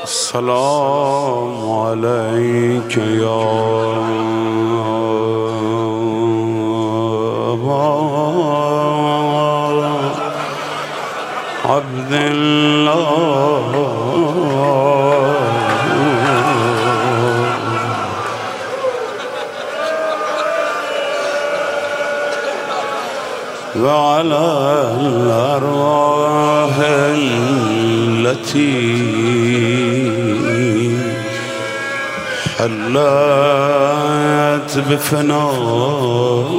السلام عليك يا عبد الله وعلى الأرواح التي حلت بفناء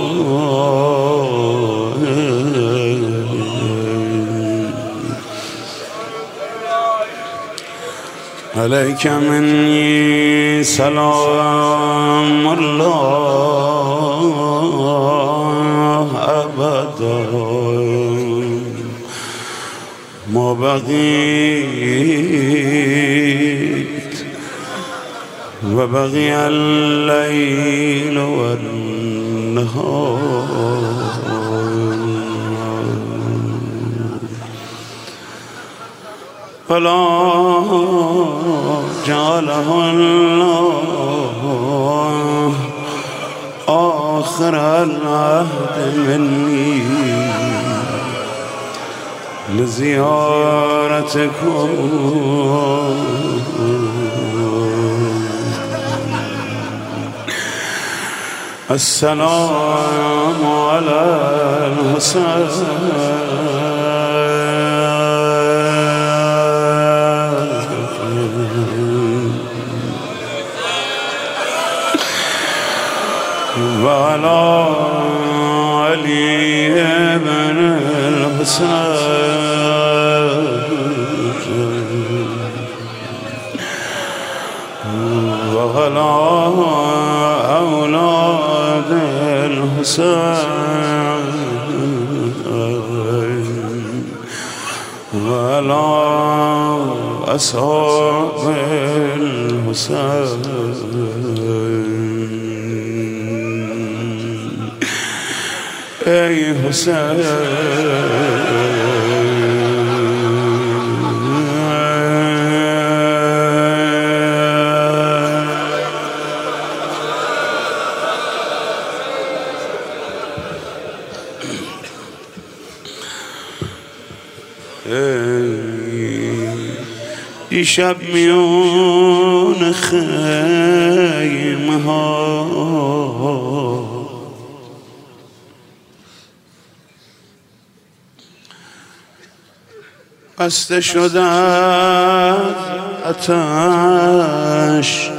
عليك مني سلام الله أبدا ما بقيت وبقي الليل والنهار فلا جعله الله آخر العهد مني لزيارتكم السلام على الحسين وعلى علي بن الحسين وعلى أولاد الحسين وعلى أصحاب الحسين ای حسین دیشب میون خیمه ها بسته شده آتش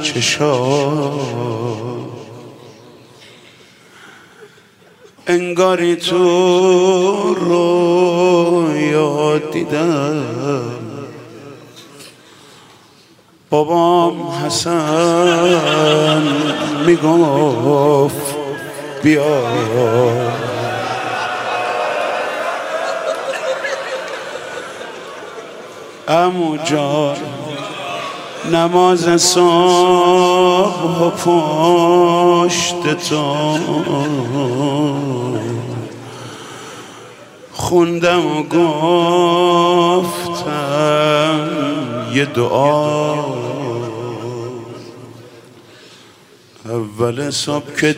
چشام انگاری تو رویا دیدم بابام حسن میگفت بیا عمو جان نماز صبح پشت تو خوندم و گفتم یه دعا اول صبح که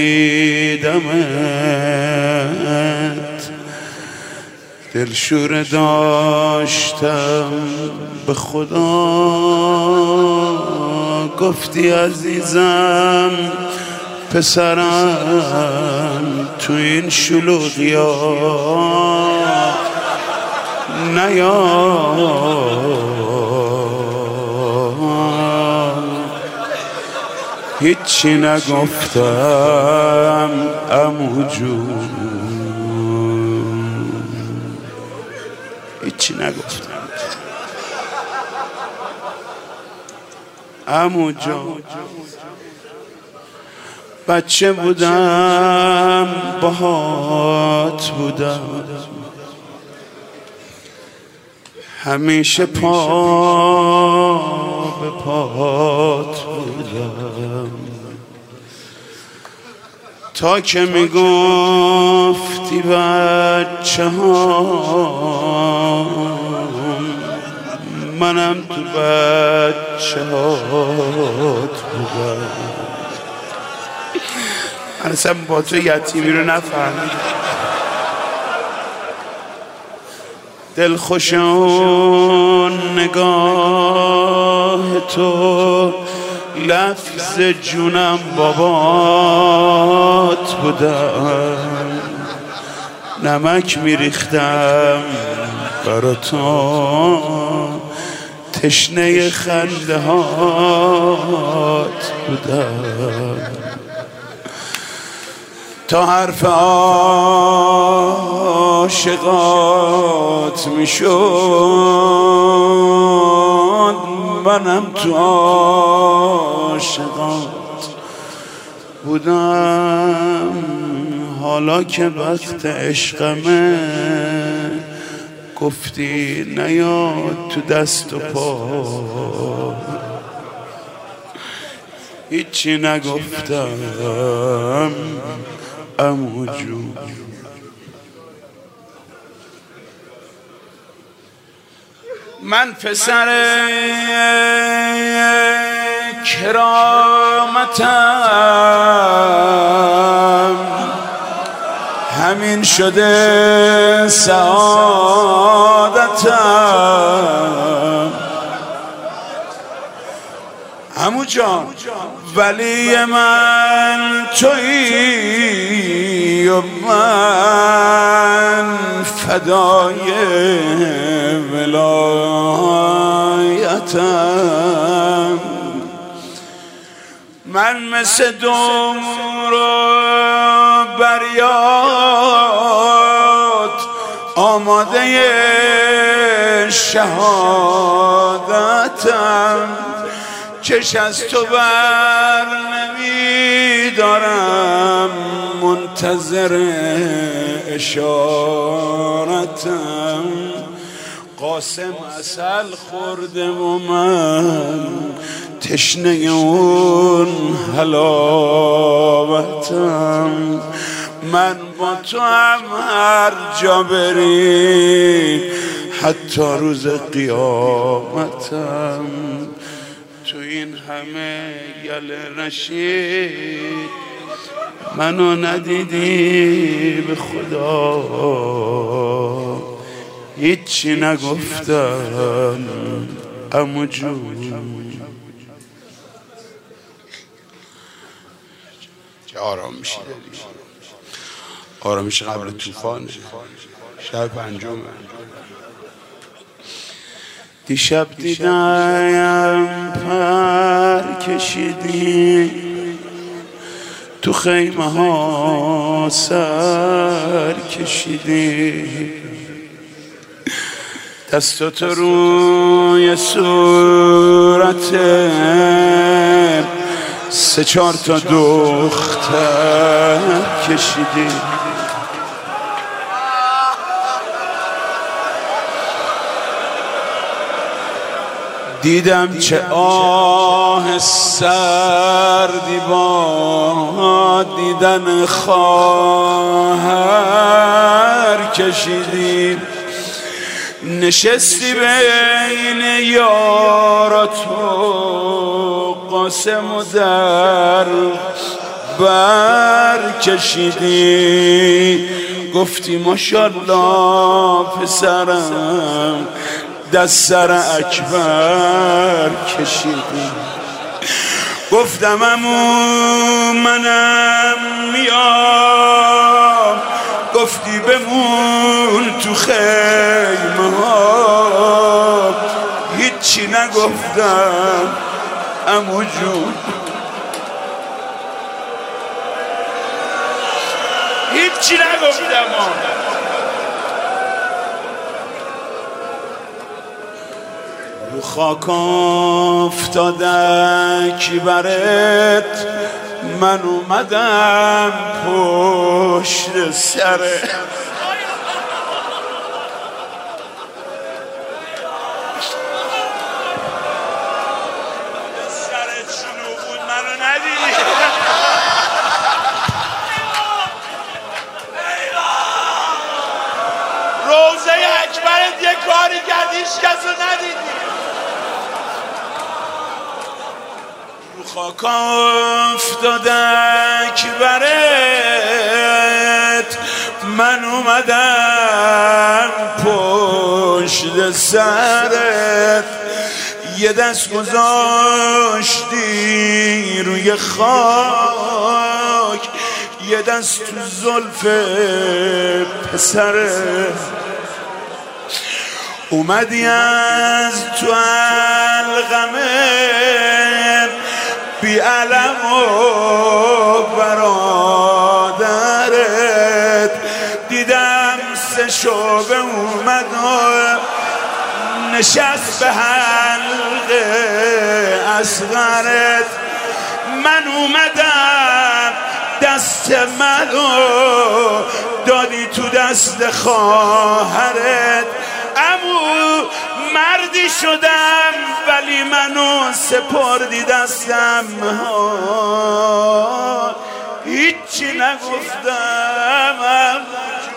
دیدمت دلشوره داشتم به خدا گفتی عزیزم پسرم تو این شلوغیا نیا هیچی نگفتم عمو جون هیچی نگفتم عمو جان بچه بودم باهات بودم همیشه پا به پات بودم تا که میگفتی بچه ها منم تو بچه هات بودم. من اصلا با تو یتیمی رو نفهمیدم. دلخوشان نگاه تو لفظ جونم بابات بودم. نمک میریختم برا تو تشنه خنده هات بودم. تا حرف عاشقات میشد منم تو عاشقات بودم. حالا که وقت عشقمه گفتی نیاد تو دست و پا، هیچی نگفتم عمو جون. من پسر کرامتم، همین شده سعادتم. عمو جان ولی من تویی و من فدای ولایتم. من مثل دمر و بریات آماده شهادتم. چش از تو بر نمیدارم منتظر اشارتم. قاسم عسل خورده و من تشنه اون حلاوتم. من با تو هم هر جا بری حتی روز قیامتم. تو این همه گله رشید منو ندیدی به خدا، هیچی نگفتم عمو جون. چه آرام میشی داری، آرامش قبل طوفانه. شب پنجم دیشب دیدم پر کشیدی تو خیمه ها سر کشیدی. دستاتو روی صورت سه چار تا دختر کشیدی. دیدم چه آه سردی با دیدن خواهر کشیدی. نشستی بین یارات و قاسم و در بر کشیدی. گفتی ماشالله پسرم دست سر اکبر کشیدی. گفتم عمو منم میام، گفتی بمون تو خیمه ها، هیچی نگفتم عمو جون، هیچی نگفتم. رو خاک افتادک برت من اومدم پشت سره. سرت شنو بود منو ندیدی. روزه اکبرت یه کاری کرد هیچ کس رو ندیدی. خاک افتادک برت من اومدم پشت سرت یه دست گذاشتی روی خاک یه دست تو زلف پسرت اومدی از تو الغمه بی علم و برادرت دیدم سه شعبه اومد و نشست به حلقه اصغرت من اومدم دست منو دادی تو دست خواهرت امو مردی شدم ولی منو سپردی دستم هیچی نگفتم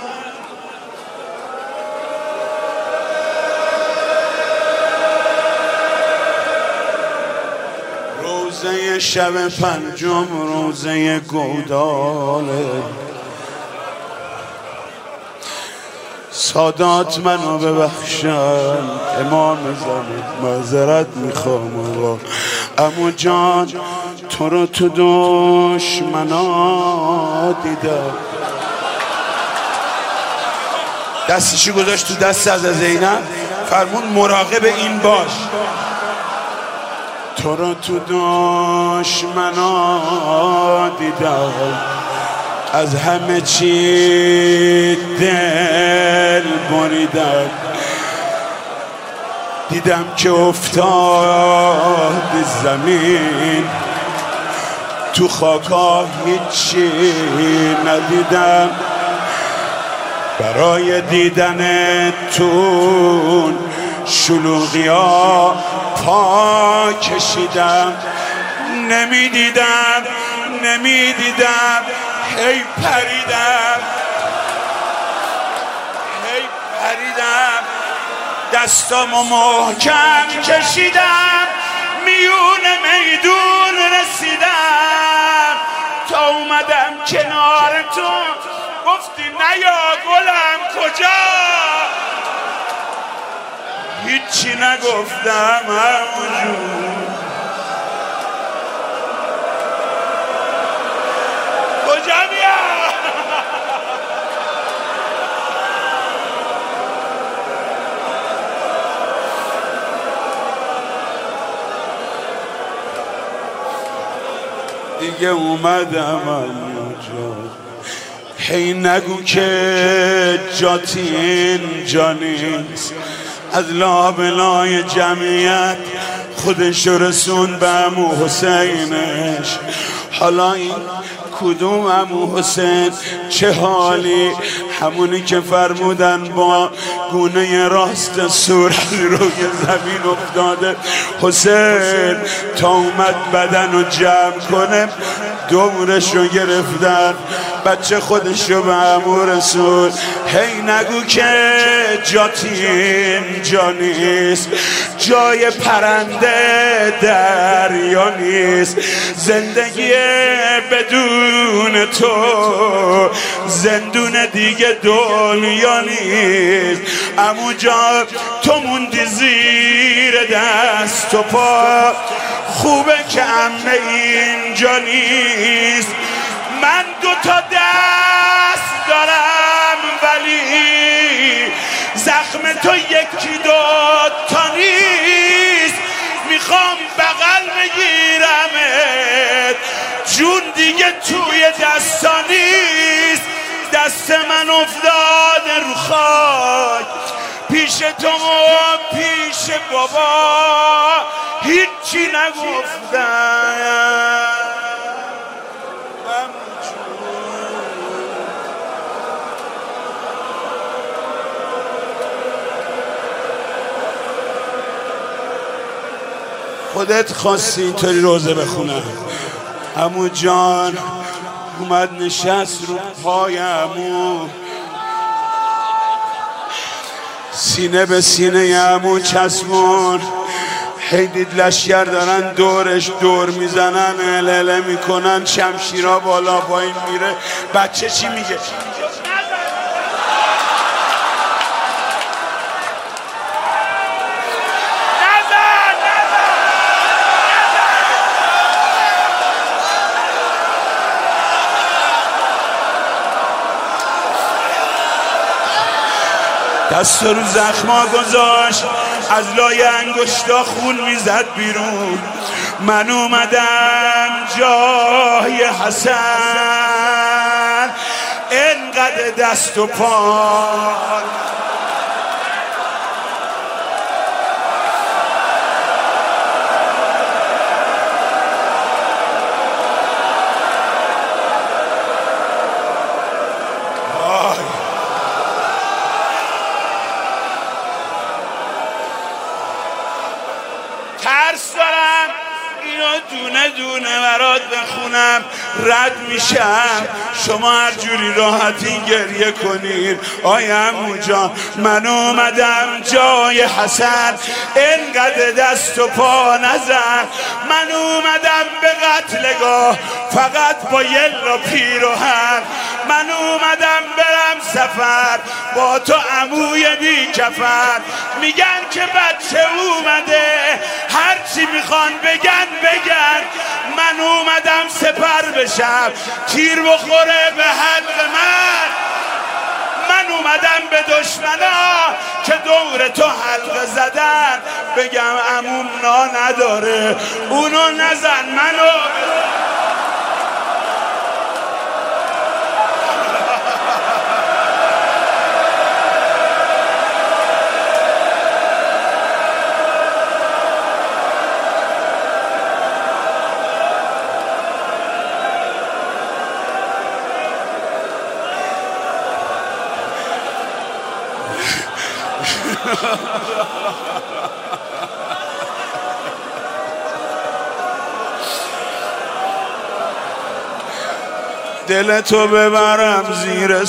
روزه شب پنجم روزه گوداله سادات منو ببخشن امام زمان معذرت میخوام آقا عمو جان تو رو تو دشمنا دیدم دستشی گذاشت تو دست از زینب فرمون مراقب این باش تو رو تو دشمنا دیدم از همه چی دل بریدم دیدم که افتاد زمین تو خاکا هیچی ندیدم برای دیدن تون شلوغیا پا کشیدم نمیدیدم هی پریدم دستامو محکم کشیدم میون میدون رسیدم تا اومدم کنار تو گفتی نیا گلم کجا هیچی نگفتم همونجور کجا بیا دیگه اومدم همونجا هی نگو که جاتی اینجا نیست از لابلای جمعیت خودش رسون به عمو حسینش حالا این کدوم عمو حسین چه حالی همونی که فرمودن با گونه راست صورت روی زمین افتاده حسین تا اومد بدن رو جمع کنه دورش رو گرفتن بچه خودش رو به عمو رسول هی نگو که جاتی اینجا نیست جای پرنده دریا نیست زندگی بدون تو زندون دیگه دنیا نیست عمو جان تو موندی زیر دست و پا خوبه که عمه اینجا نیست من 2 تا دست دارم ولی زخم تو 1-2 تا نیست میخوام بغل بگیرمت جون دیگه توی دستا نیست دست من افتاده رو خاک پیش تو و پیش بابا هیچی نگفتم خودت خواستی اینطوری روزه بخونم عمو جان اومد نشست رو پای عمو سینه به سینه عمو چسبون هی دید لشکر دارن دورش دور میزنن، الهله میکنن، شمشیرها بالا پایین میره. بچه چی میگه؟ دست رو زخما گذاشت، از لای انگشتا خون میزد بیرون. من اومدم جای حسن، انقدر دست و پا ترس دارم اینو دونه دونه برات بخونم، رد میشم. شما هر جوری راحتین گریه کنین. آی عمو جان، من اومدم جای حسن، انقدر دست و پا نزن. من اومدم به قتلگاه فقط با یلا پیروهن. من اومدم برم سفر با تو عموی بی کفن. میگن که بچه اومده، هرچی میخوان بگن بگن. من اومدم سپر بشم، تیر بخوره به حلق من. من اومدم به دشمنا که دور تو حلقه زدن بگم عموم نا نداره، اونو نزن. منو دل تو ببرم زیر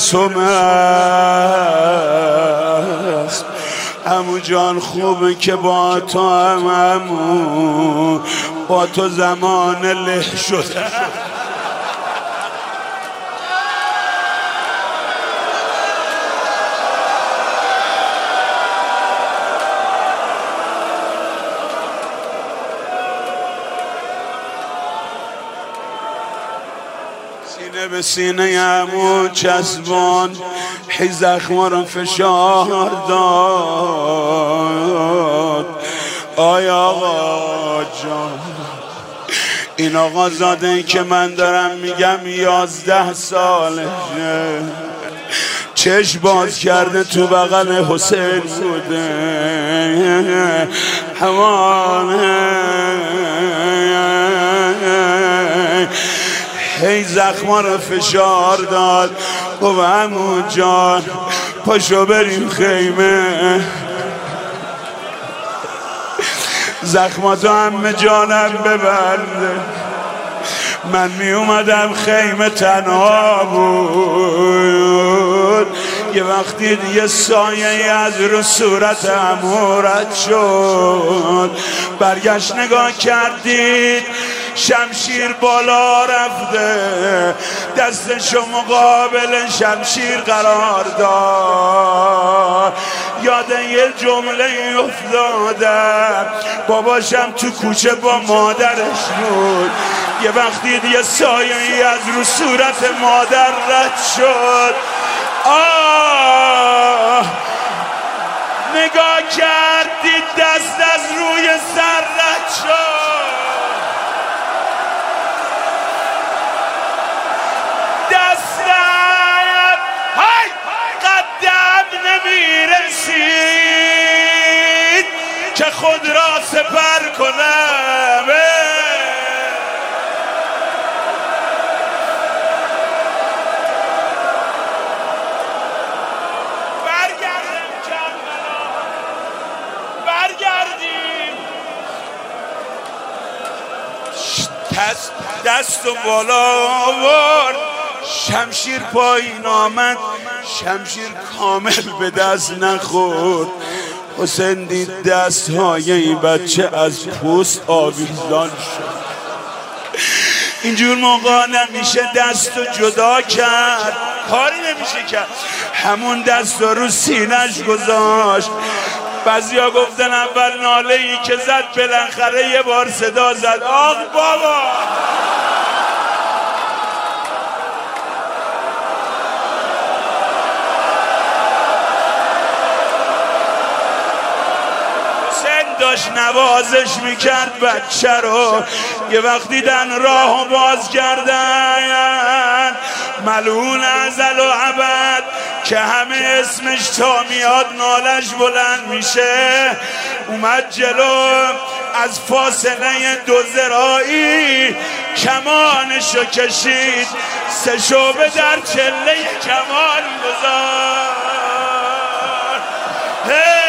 سمست. عمو جان خوبه که با تو هم عمو، با تو زمان له شده. سینه به سینه عمو چسبان، هی زخما رو فشار داد. آی آقا جان، این آقا زاده که من دارم میگم 11 سالشه، چشم باز کرده تو بغل حسین بوده. همانه هی زخما رو فشار داد. گفت عمو جان پاشو بریم خیمه، زخماتو همه جانم ببنده. من می اومدم خیمه تنها بود، یه وقتی یه سایه از رو صورت عمو رد شد. برگشت نگاه کردید شمشیر بالا رفته، دستشو مقابل شمشیر قرار داد. یاد یه جمله افتادم، باباشم تو کوچه با مادرش بود. یه وقتی یه سایه از رو صورت مادر رد شد. نگاه کردید دست از روی سر رد شد. دستم قدم نمیرسید که خود را سپر کنم. دست و بالا آورد، شمشیر پایین آمد، شمشیر کامل به دست نخورد. حسین دید دستهای این بچه از پوست آویزان شد. اینجور موقع نمیشه دستو جدا کرد، کاری نمیشه کرد، همون دست رو سینش گذاشت. بعضیا گفتن اول ناله ای که زد بالاخره یه بار صدا زد آخ بابا. داشت نوازش میکرد بچه رو. یه وقت دیدن راهو باز کردن ملعون ازل و ابد که همه اسمش تا میاد نالش بلند میشه. اومد جلو از فاصله 2 ذراعی کمانشو کشید، 3 شعبه در چله کمان گذاشت.